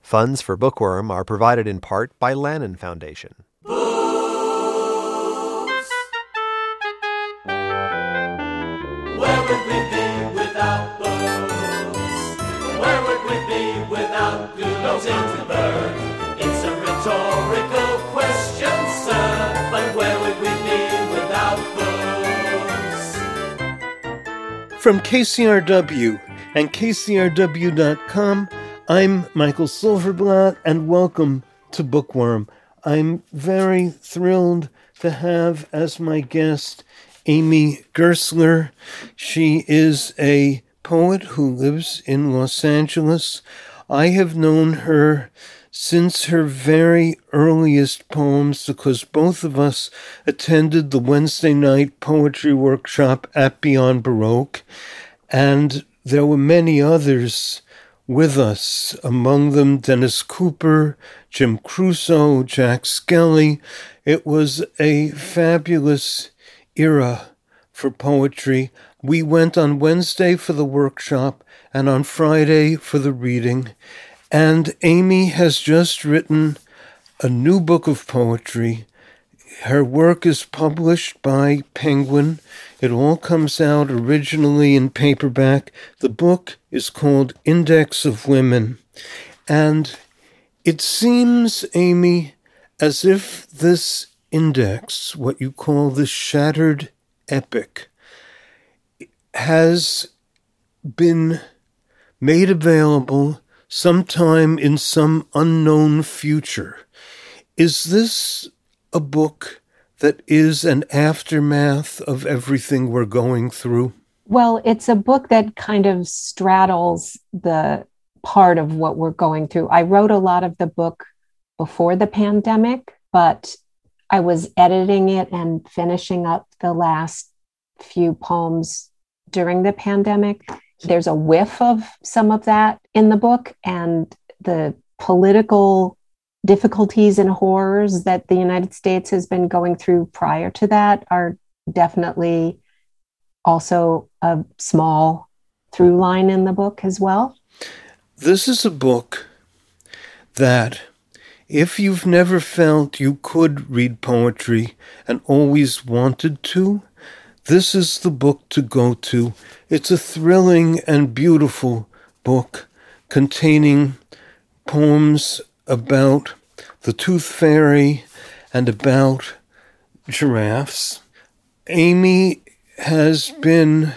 Funds for Bookworm are provided in part by Lannan Foundation. Where would we be without books? Where would we be without good Ginsberg? It's a rhetorical question, sir, but where would we be without books? From KCRW and KCRW.com, I'm Michael Silverblatt, and welcome to Bookworm. I'm very thrilled to have as my guest Amy Gerstler. She is a poet who lives in Los Angeles. I have known her since her very earliest poems because both of us attended the Wednesday night poetry workshop at Beyond Baroque, and there were many others with us, among them Dennis Cooper, Jim Crusoe, Jack Skelly. It was a fabulous era for poetry. We went on Wednesday for the workshop and on Friday for the reading. And Amy has just written a new book of poetry. Her work is published by Penguin. It all comes out originally in paperback. The book is called Index of Women. And it seems, Amy, as if this index, what you call the shattered epic, has been made available sometime in some unknown future. Is this a book that is an aftermath of everything we're going through? Well, it's a book that kind of straddles the part of what we're going through. I wrote a lot of the book before the pandemic, but I was editing it and finishing up the last few poems during the pandemic. There's a whiff of some of that in the book, and the political difficulties and horrors that the United States has been going through prior to that are definitely also a small through line in the book as well. This is a book that, if you've never felt you could read poetry and always wanted to, this is the book to go to. It's a thrilling and beautiful book containing poems about the Tooth Fairy and about giraffes. Amy has been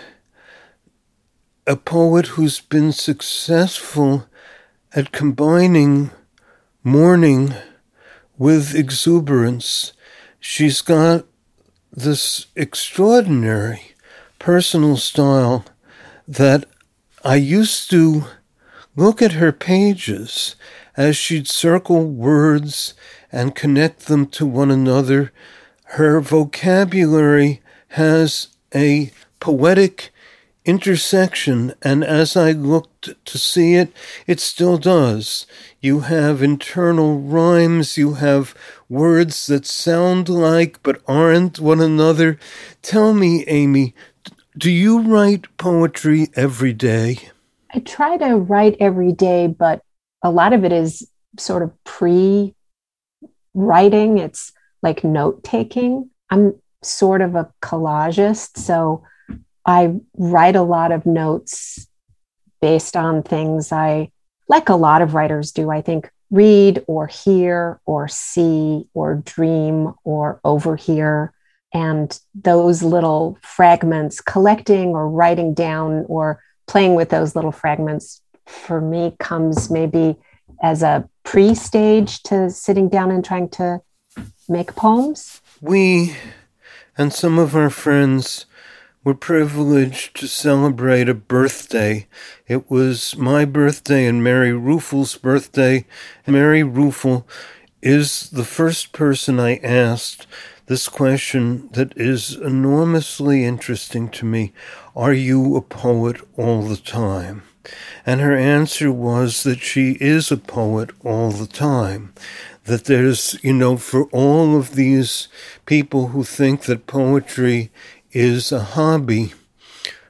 a poet who's been successful at combining mourning with exuberance. She's got this extraordinary personal style that I used to look at her pages as she'd circle words and connect them to one another. Her vocabulary has a poetic intersection, and as I looked to see it, it still does. You have internal rhymes, you have words that sound like but aren't one another. Tell me, Amy, do you write poetry every day? I try to write every day, but a lot of it is sort of pre-writing. It's like note-taking. I'm sort of a collagist, so I write a lot of notes based on things I, like a lot of writers do, I think, read or hear or see or dream or overhear. And those little fragments, collecting or writing down or playing with those little fragments, for me, comes maybe as a pre-stage to sitting down and trying to make poems. We and some of our friends were privileged to celebrate a birthday. It was my birthday and Mary Ruefle's birthday. Mary Ruefle is the first person I asked this question that is enormously interesting to me. Are you a poet all the time? And her answer was that she is a poet all the time. That there's, for all of these people who think that poetry is a hobby,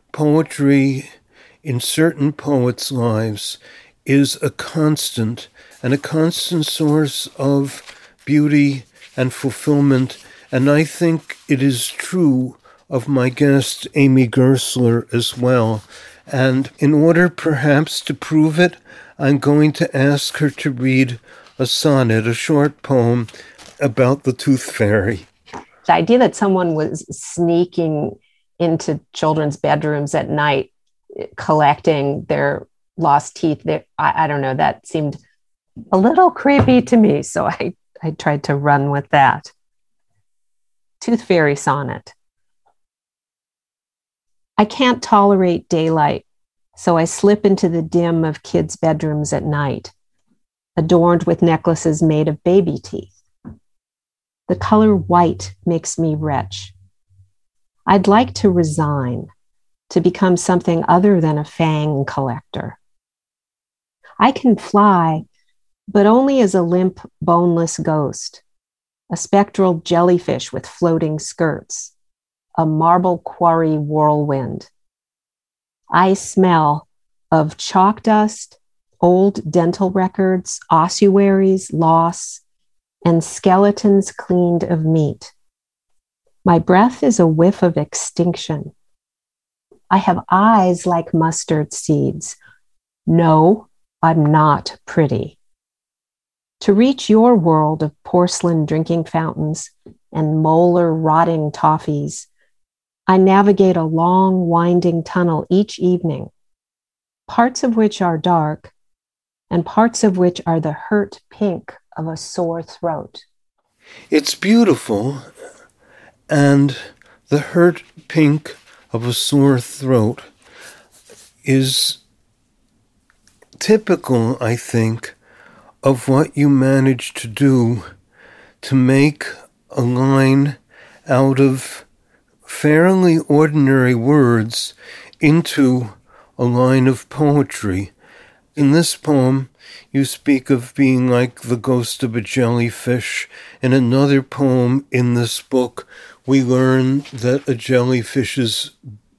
poetry in certain poets' lives is a constant and a constant source of beauty and fulfillment. And I think it is true of my guest, Amy Gerstler, as well. And in order perhaps to prove it, I'm going to ask her to read a sonnet, a short poem about the Tooth Fairy. The idea that someone was sneaking into children's bedrooms at night, collecting their lost teeth, I don't know, that seemed a little creepy to me. So I tried to run with that. Tooth Fairy sonnet. I can't tolerate daylight, so I slip into the dim of kids' bedrooms at night, adorned with necklaces made of baby teeth. The color white makes me retch. I'd like to resign, to become something other than a fang collector. I can fly, but only as a limp, boneless ghost, a spectral jellyfish with floating skirts, a marble quarry whirlwind. I smell of chalk dust, old dental records, ossuaries, loss, and skeletons cleaned of meat. My breath is a whiff of extinction. I have eyes like mustard seeds. No, I'm not pretty. To reach your world of porcelain drinking fountains and molar rotting toffees, I navigate a long, winding tunnel each evening, parts of which are dark and parts of which are the hurt pink of a sore throat. It's beautiful, and the hurt pink of a sore throat is typical, I think, of what you managed to do to make a line out of fairly ordinary words into a line of poetry. In this poem, you speak of being like the ghost of a jellyfish. In another poem in this book, we learn that a jellyfish's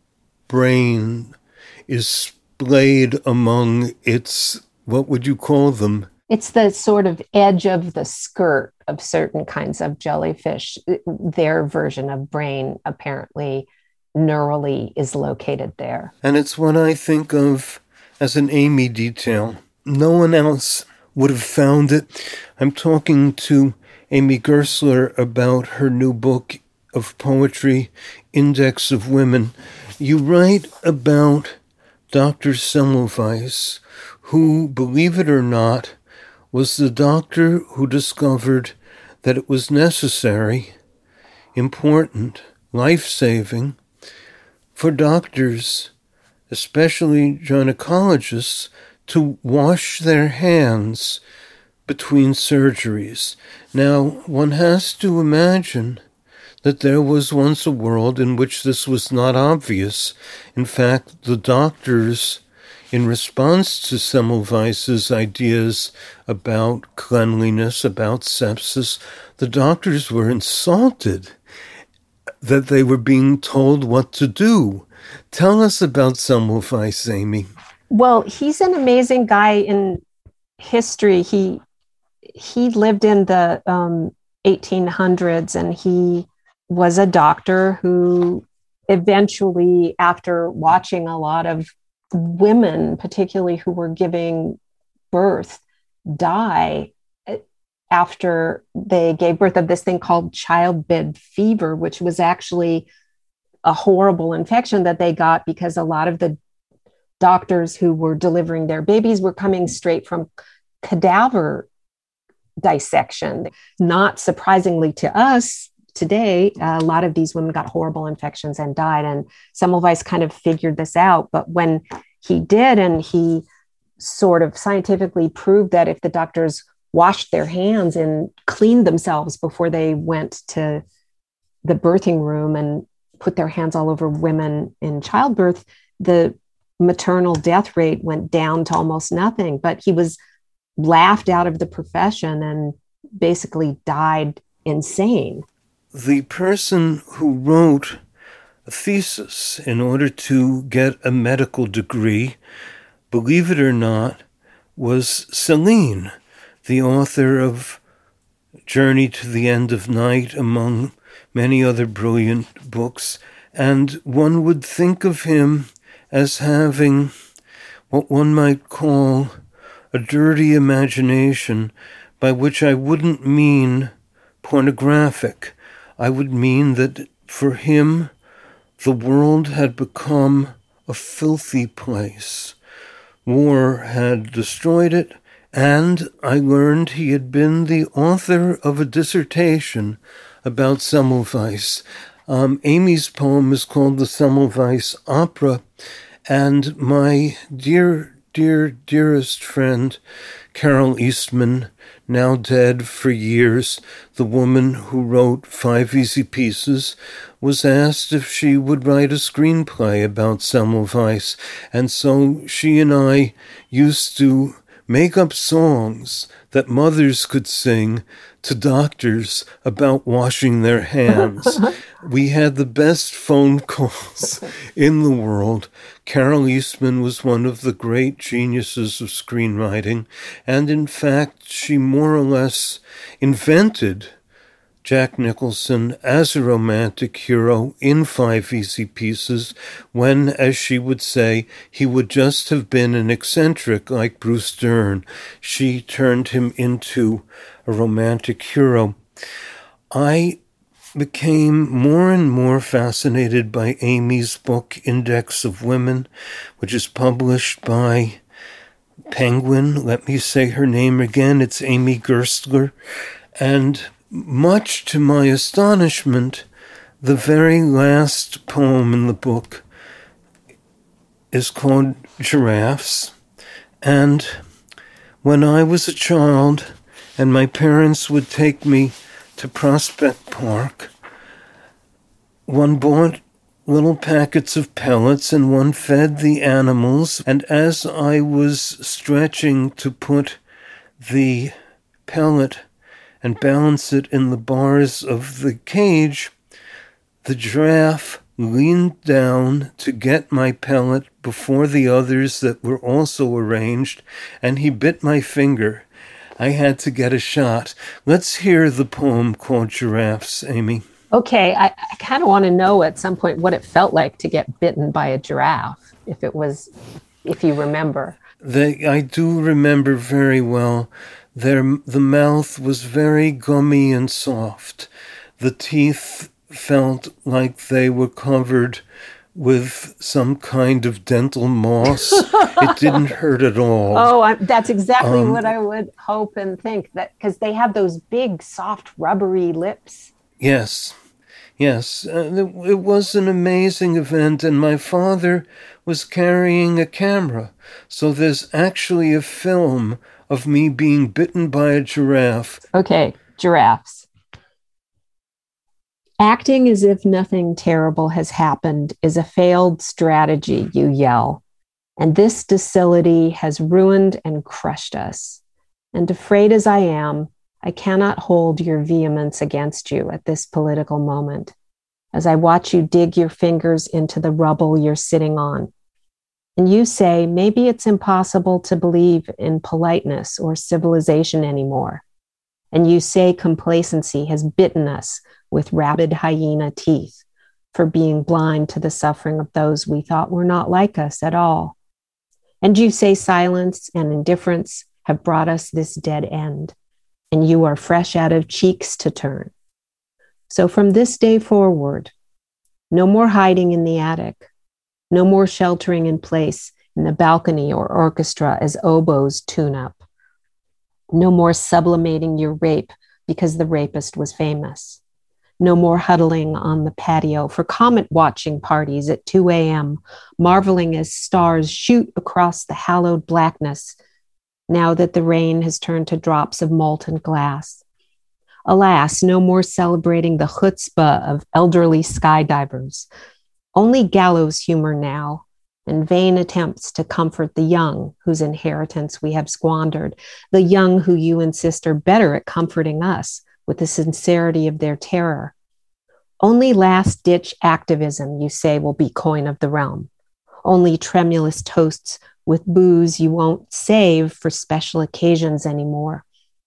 brain is splayed among its, what would you call them? It's the sort of edge of the skirt of certain kinds of jellyfish. Their version of brain apparently neurally is located there. And it's what I think of as an Amy detail. No one else would have found it. I'm talking to Amy Gerstler about her new book of poetry, Index of Women. You write about Dr. Semmelweis, who, believe it or not, was the doctor who discovered that it was necessary, important, life-saving for doctors, especially gynecologists, to wash their hands between surgeries. Now, one has to imagine that there was once a world in which this was not obvious. In fact, the doctors, in response to Semmelweis's ideas about cleanliness, about sepsis, the doctors were insulted that they were being told what to do. Tell us about Semmelweis, Amy. Well, he's an amazing guy in history. He lived in the 1800s, and he was a doctor who eventually, after watching a lot of women, particularly who were giving birth, die after they gave birth, of this thing called childbed fever, which was actually a horrible infection that they got because a lot of the doctors who were delivering their babies were coming straight from cadaver dissection. Not surprisingly to us today, a lot of these women got horrible infections and died. And Semmelweis kind of figured this out. But when he did, and he sort of scientifically proved that if the doctors washed their hands and cleaned themselves before they went to the birthing room and put their hands all over women in childbirth, the maternal death rate went down to almost nothing. But he was laughed out of the profession and basically died insane. The person who wrote a thesis in order to get a medical degree, believe it or not, was Celine. the author of Journey to the End of Night, among many other brilliant books, and one would think of him as having what one might call a dirty imagination, by which I wouldn't mean pornographic. I would mean that for him, the world had become a filthy place. War had destroyed it, and I learned he had been the author of a dissertation about Semmelweis. Amy's poem is called the Semmelweis Opera, and my dearest friend, Carol Eastman, now dead for years, the woman who wrote 5 Easy Pieces, was asked if she would write a screenplay about Semmelweis, and so she and I used to make up songs that mothers could sing to doctors about washing their hands. We had the best phone calls in the world. Carol Eastman was one of the great geniuses of screenwriting, and in fact, she more or less invented Jack Nicholson as a romantic hero in 5 Easy Pieces when, as she would say, he would just have been an eccentric like Bruce Dern. She turned him into a romantic hero. I became more and more fascinated by Amy's book, Index of Women, which is published by Penguin. Let me say her name again. It's Amy Gerstler. And much to my astonishment, the very last poem in the book is called Giraffes. And when I was a child and my parents would take me to Prospect Park, one bought little packets of pellets and one fed the animals. And as I was stretching to put the pellet and balance it in the bars of the cage, the giraffe leaned down to get my pellet before the others that were also arranged, and he bit my finger. I had to get a shot. Let's hear the poem called Giraffes, Amy. Okay, I kind of want to know at some point what it felt like to get bitten by a giraffe, if you remember. I do remember very well. The mouth was very gummy and soft. The teeth felt like they were covered with some kind of dental moss. It didn't hurt at all. Oh, that's exactly what I would hope and think, that because they have those big, soft, rubbery lips. Yes. It was an amazing event, and my father was carrying a camera. So there's actually a film of me being bitten by a giraffe. Okay, giraffes. Acting as if nothing terrible has happened is a failed strategy, you yell. And this docility has ruined and crushed us. And afraid as I am, I cannot hold your vehemence against you at this political moment, as I watch you dig your fingers into the rubble you're sitting on. And you say, maybe it's impossible to believe in politeness or civilization anymore. And you say complacency has bitten us with rabid hyena teeth for being blind to the suffering of those we thought were not like us at all. And you say silence and indifference have brought us this dead end, and you are fresh out of cheeks to turn. So from this day forward, no more hiding in the attic, no more sheltering in place in the balcony or orchestra as oboes tune up. No more sublimating your rape because the rapist was famous. No more huddling on the patio for comet watching parties at 2 a.m., marveling as stars shoot across the hallowed blackness, now that the rain has turned to drops of molten glass. Alas, no more celebrating the chutzpah of elderly skydivers. Only gallows humor now, and vain attempts to comfort the young whose inheritance we have squandered, the young who you insist are better at comforting us with the sincerity of their terror. Only last-ditch activism, you say, will be coin of the realm. Only tremulous toasts with booze you won't save for special occasions anymore.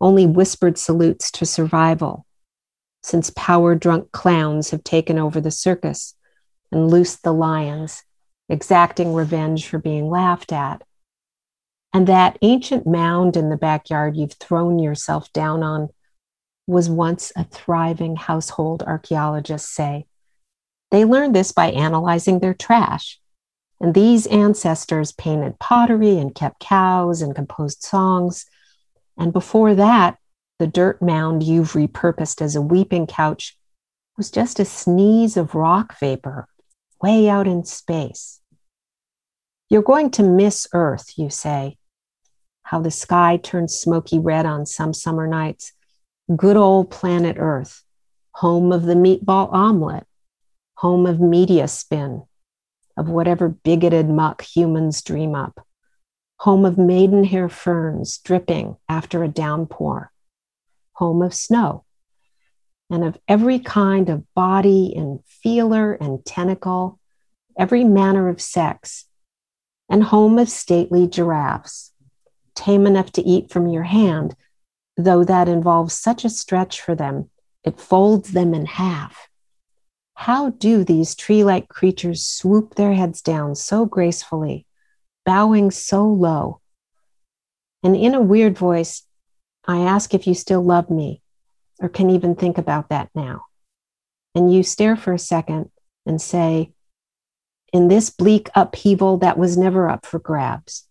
only whispered salutes to survival, since power-drunk clowns have taken over the circus and loosed the lions, exacting revenge for being laughed at. And that ancient mound in the backyard you've thrown yourself down on was once a thriving household, archaeologists say. They learned this by analyzing their trash. And these ancestors painted pottery and kept cows and composed songs. And before that, the dirt mound you've repurposed as a weeping couch was just a sneeze of rock vapor way out in space. You're going to miss Earth, you say. How the sky turns smoky red on some summer nights. Good old planet Earth, home of the meatball omelet, home of media spin, of whatever bigoted muck humans dream up, home of maidenhair ferns dripping after a downpour, home of snow, and of every kind of body and feeler and tentacle, every manner of sex, and home of stately giraffes, tame enough to eat from your hand, though that involves such a stretch for them, it folds them in half. How do these tree-like creatures swoop their heads down so gracefully, bowing so low? And in a weird voice, I ask if you still love me, or can even think about that now. And you stare for a second and say, in this bleak upheaval that was never up for grabs.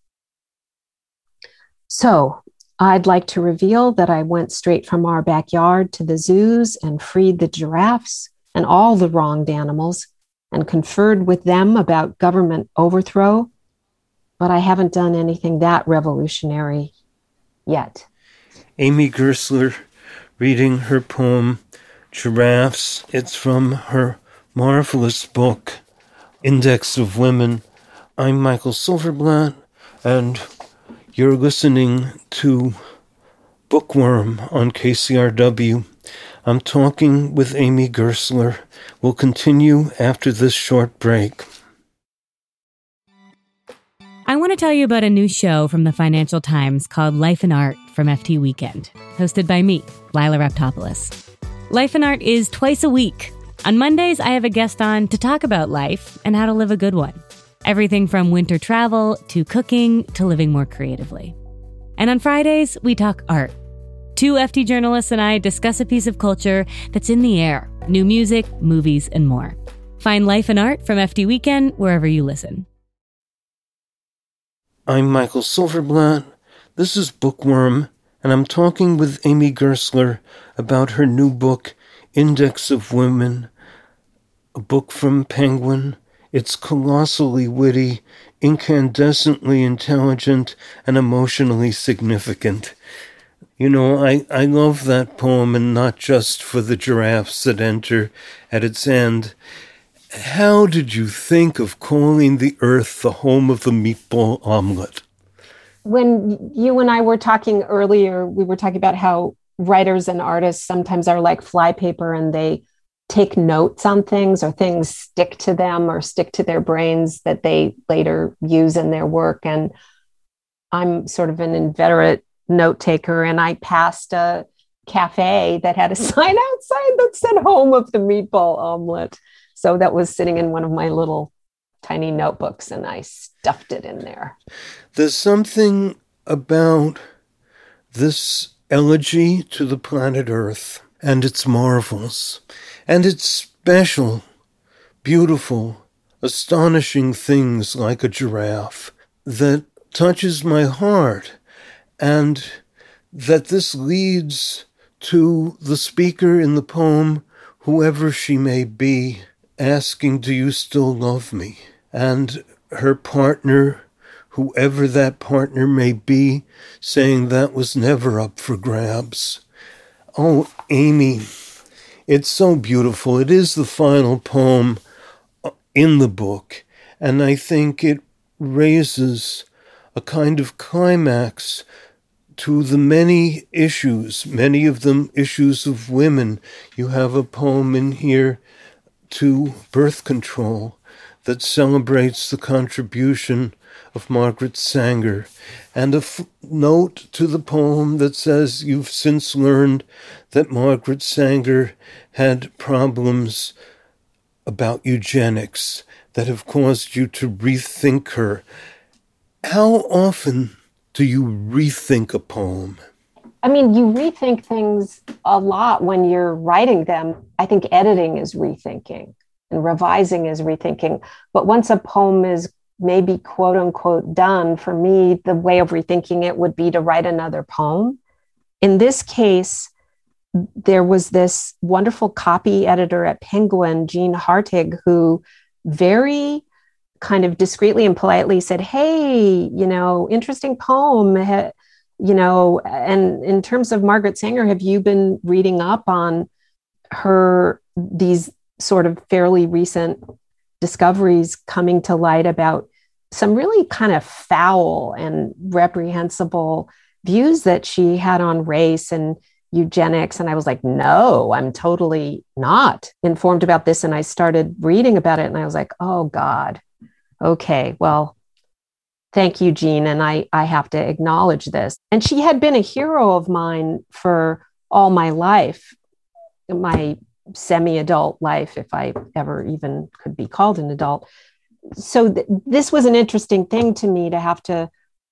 So I'd like to reveal that I went straight from our backyard to the zoos and freed the giraffes and all the wronged animals and conferred with them about government overthrow, but I haven't done anything that revolutionary yet. Amy Gerstler reading her poem, Giraffes. It's from her marvelous book, Index of Women. I'm Michael Silverblatt, and you're listening to Bookworm on KCRW. I'm talking with Amy Gerstler. We'll continue after this short break. I want to tell you about a new show from the Financial Times called Life and Art from FT Weekend, hosted by me, Lila Raptopoulos. Life and Art is twice a week. On Mondays, I have a guest on to talk about life and how to live a good one. Everything from winter travel to cooking to living more creatively. And on Fridays, we talk art. Two FT journalists and I discuss a piece of culture that's in the air, new music, movies, and more. Find Life and Art from FT Weekend wherever you listen. I'm Michael Silverblatt. This is Bookworm, and I'm talking with Amy Gerstler about her new book, Index of Women, a book from Penguin. It's colossally witty, incandescently intelligent, and emotionally significant. You know, I love that poem, and not just for the giraffes that enter at its end. How did you think of calling the Earth the home of the meatball omelet? When you and I were talking earlier, we were talking about how writers and artists sometimes are like flypaper and they take notes on things, or things stick to them or stick to their brains that they later use in their work. And I'm sort of an inveterate note taker, and I passed a cafe that had a sign outside that said home of the meatball omelet. So that was sitting in one of my little tiny notebooks, and I stuffed it in there. There's something about this elegy to the planet Earth and its marvels, and its special, beautiful, astonishing things like a giraffe that touches my heart, and that this leads to the speaker in the poem, whoever she may be, asking, do you still love me? And her partner, whoever that partner may be, saying that was never up for grabs. Oh, Amy, it's so beautiful. It is the final poem in the book, and I think it raises a kind of climax to the many issues, many of them issues of women. You have a poem in here to birth control that celebrates the contribution of Margaret Sanger, and a note to the poem that says you've since learned that Margaret Sanger had problems about eugenics that have caused you to rethink her. How often do you rethink a poem? I mean, you rethink things a lot when you're writing them. I think editing is rethinking and revising is rethinking. But once a poem is maybe quote unquote done, for me, the way of rethinking it would be to write another poem. In this case, there was this wonderful copy editor at Penguin, Jean Hartig, who very kind of discreetly and politely said, hey, interesting poem, and in terms of Margaret Sanger, have you been reading up on these sort of fairly recent discoveries coming to light about some really kind of foul and reprehensible views that she had on race and eugenics? And I was like, no, I'm totally not informed about this. And I started reading about it and I was like, oh God, okay, well, thank you, Jean. And I have to acknowledge this. And she had been a hero of mine for all my life, my semi-adult life, if I ever even could be called an adult. So this was an interesting thing to me, to have to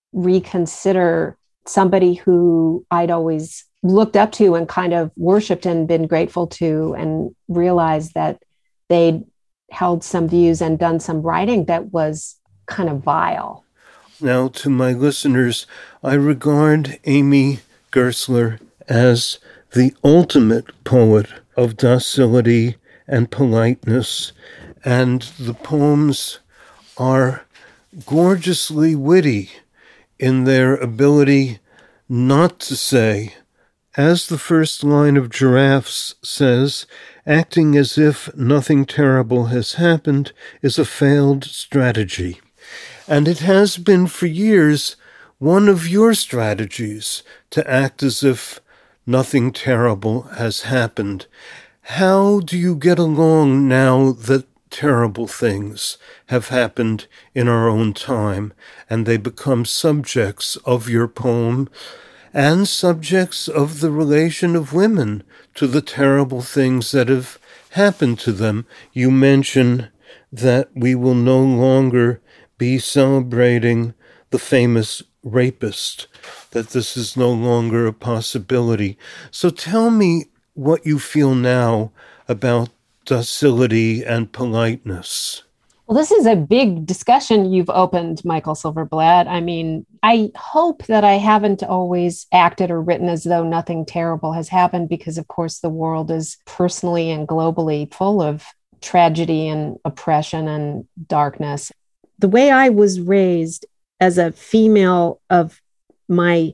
reconsider somebody who I'd always looked up to and kind of worshiped and been grateful to, and realized that they'd held some views and done some writing that was kind of vile. Now, to my listeners, I regard Amy Gerstler as the ultimate poet of docility and politeness, and the poems are gorgeously witty in their ability not to say, as the first line of Giraffes says, acting as if nothing terrible has happened is a failed strategy. And it has been for years one of your strategies to act as if nothing terrible has happened. How do you get along now that terrible things have happened in our own time and they become subjects of your poem and subjects of the relation of women to the terrible things that have happened to them? You mention that we will no longer be celebrating the famous rapist, that this is no longer a possibility. So tell me what you feel now about docility and politeness. Well, this is a big discussion you've opened, Michael Silverblatt. I mean, I hope that I haven't always acted or written as though nothing terrible has happened, because, of course, the world is personally and globally full of tragedy and oppression and darkness. The way I was raised as a female during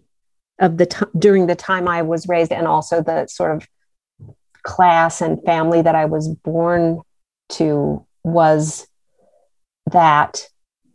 the time I was raised, and also the sort of class and family that I was born to, was that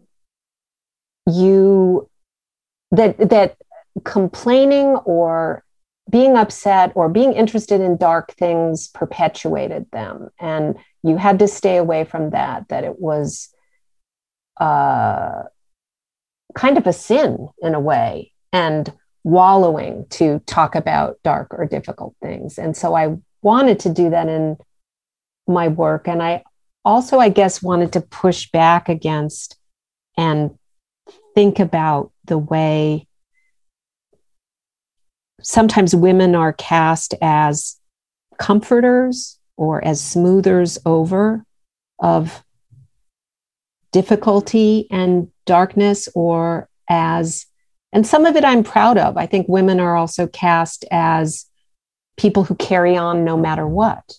that complaining or being upset or being interested in dark things perpetuated them, and you had to stay away from that it was kind of a sin in a way, and wallowing to talk about dark or difficult things. And so I wanted to do that in my work. And I also, I guess, wanted to push back against and think about the way sometimes women are cast as comforters or as smoothers over of difficulty and darkness, or as, and some of it I'm proud of. I think women are also cast as people who carry on no matter what.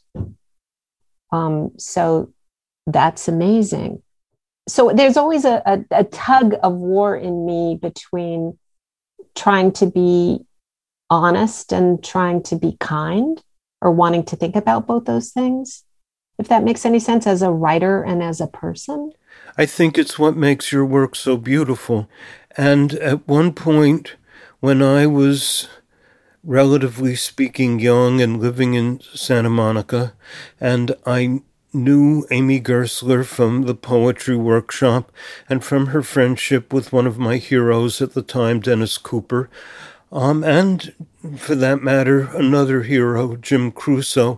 So that's amazing. So there's always a tug of war in me between trying to be honest and trying to be kind, or wanting to think about both those things, if that makes any sense, as a writer and as a person. I think it's what makes your work so beautiful. And at one point, when I was, relatively speaking, young and living in Santa Monica, and I knew Amy Gersler from the poetry workshop and from her friendship with one of my heroes at the time, Dennis Cooper, and for that matter, another hero, Jim Crusoe.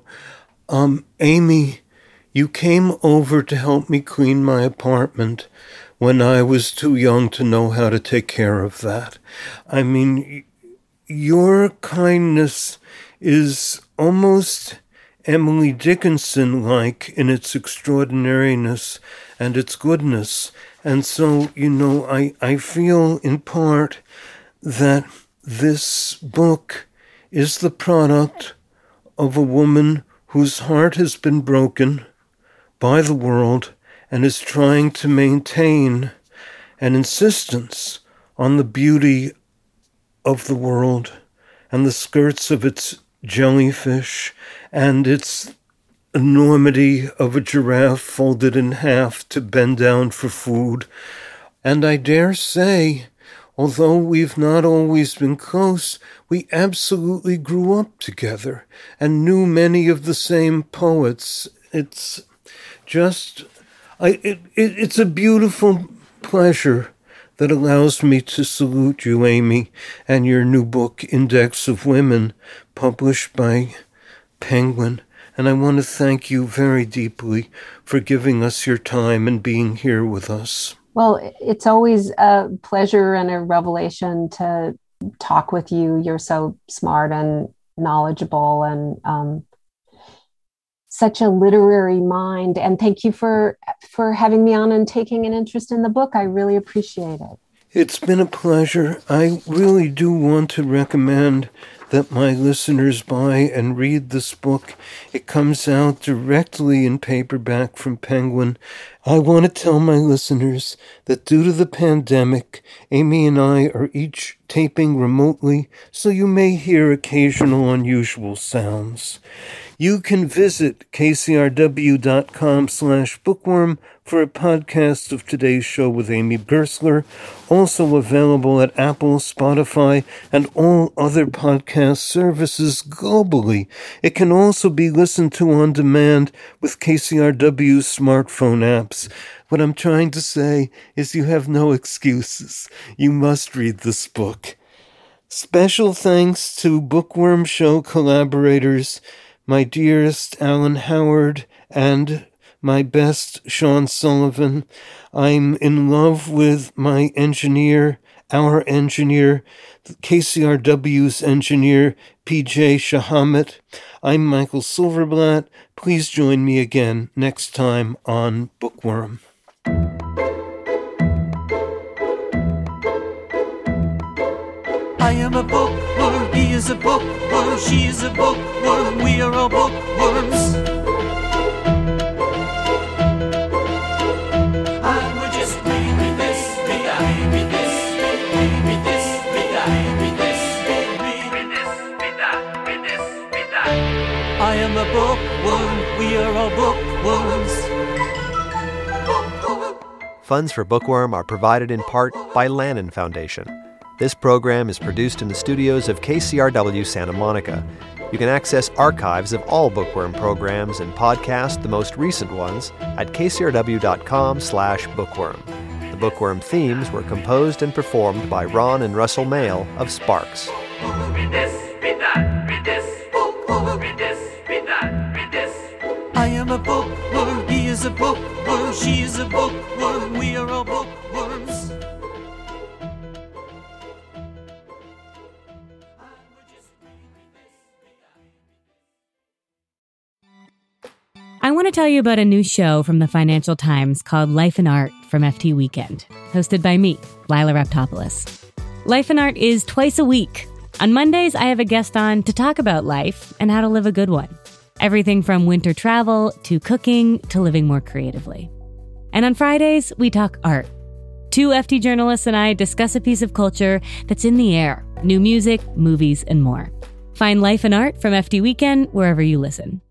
Amy, you came over to help me clean my apartment when I was too young to know how to take care of that. I mean, your kindness is almost Emily Dickinson-like in its extraordinariness and its goodness. And so, I feel in part that this book is the product of a woman whose heart has been broken by the world and is trying to maintain an insistence on the beauty of the world and the skirts of its jellyfish and its enormity of a giraffe folded in half to bend down for food. And I dare say, although we've not always been close, we absolutely grew up together and knew many of the same poets. It's just, it's a beautiful pleasure that allows me to salute you, Amy, and your new book, Index of Women, published by Penguin. And I want to thank you very deeply for giving us your time and being here with us. Well, it's always a pleasure and a revelation to talk with you. You're so smart and knowledgeable and such a literary mind. And thank you for having me on and taking an interest in the book. I really appreciate it. It's been a pleasure. I really do want to recommend that my listeners buy and read this book. It comes out directly in paperback from Penguin. I want to tell my listeners that due to the pandemic, Amy and I are each taping remotely, so you may hear occasional unusual sounds. You can visit kcrw.com/bookworm for a podcast of today's show with Amy Gersler, also available at Apple, Spotify, and all other podcast services globally. It can also be listened to on demand with KCRW's smartphone apps. What I'm trying to say is you have no excuses. You must read this book. Special thanks to Bookworm Show collaborators, my dearest Alan Howard and my best Sean Sullivan. I'm in love with my engineer, our engineer, KCRW's engineer, PJ Shahamet. I'm Michael Silverblatt. Please join me again next time on Bookworm. I am a bookworm, he is a bookworm, she is a bookworm, we are all bookworms. And we're just read this, read that, read this, read this, read that, read this, read this, read that, read this, read that. I am a bookworm, we are all bookworms. Funds for Bookworm are provided in part by Lannan Foundation. This program is produced in the studios of KCRW Santa Monica. You can access archives of all Bookworm programs and podcast the most recent ones at kcrw.com/bookworm. The Bookworm themes were composed and performed by Ron and Russell Mail of Sparks. Read this, read that, read this, read this, read that, read this. I am a bookworm, he is a bookworm, she is a bookworm, we are all bookworms. I want to tell you about a new show from the Financial Times called Life and Art from FT Weekend, hosted by me, Lila Raptopoulos. Life and Art is twice a week. On Mondays, I have a guest on to talk about life and how to live a good one. Everything from winter travel to cooking to living more creatively. And on Fridays, we talk art. Two FT journalists and I discuss a piece of culture that's in the air, new music, movies, and more. Find Life and Art from FT Weekend wherever you listen.